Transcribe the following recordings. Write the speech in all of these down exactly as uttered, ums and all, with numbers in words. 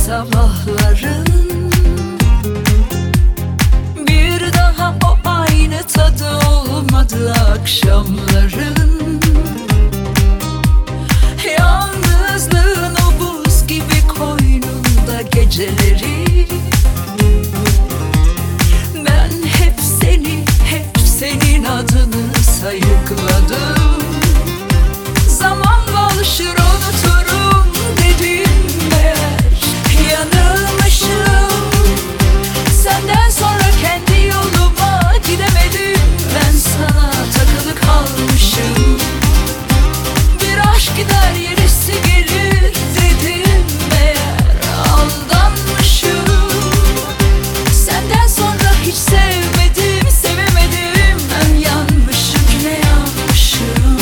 sabahların, bir daha o aynı tadı olmadı akşamların. Yalnızlığın o buz gibi koynunda geceleri, ben hep seni, hep senin adını sayıkladım. Zamanla alışır unuturum dedim meğer, yanılmışım. Senden sonra kendi yoluma gidemedim, ben sana takılı kalmışım. Bir aşk gider yenisi gelir dedim meğer, aldanmışım. Senden sonra hiç sevmedim, sevemedim, ben yanmışım, ne yanmışım.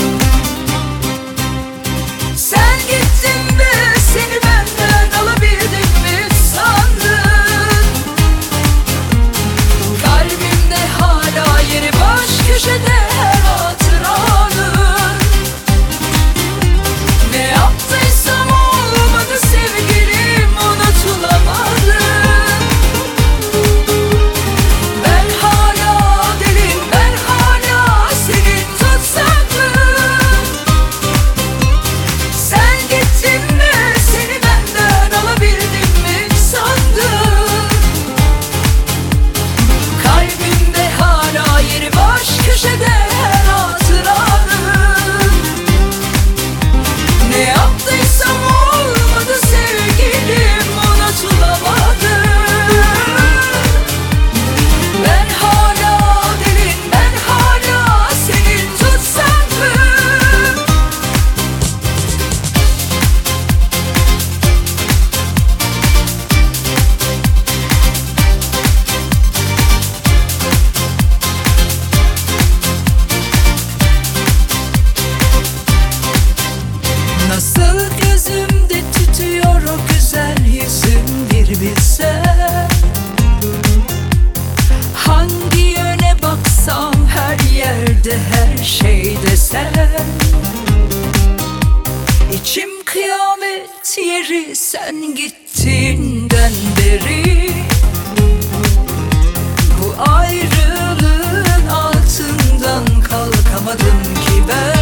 Sen gittin mi, seni benden alabildim mi sandın? Kalbimde hala yeri baş köşede her hatıranın. Ne yaptıysam olmadı sevgilim, unutulamadı. Ben hala delin, ben hala senin tutsaklım. Sen gittin mi, seni benden alabildim mi sandın? Kalbimde hala yeri baş köşede her hatıranın. Ne yaptıysam olmadı sevgilim, unutulamadı. Ben hala delin, ben hala senin tutsaklım. Nasıl gözümde tütüyor o güzel yüzün bir bilsen. Hangi yöne baksam her yerde her şeyde sen. İçim kıyamet yeri sen gittiğinden beri. Bu ayrılığın altından kalkamadım ki ben.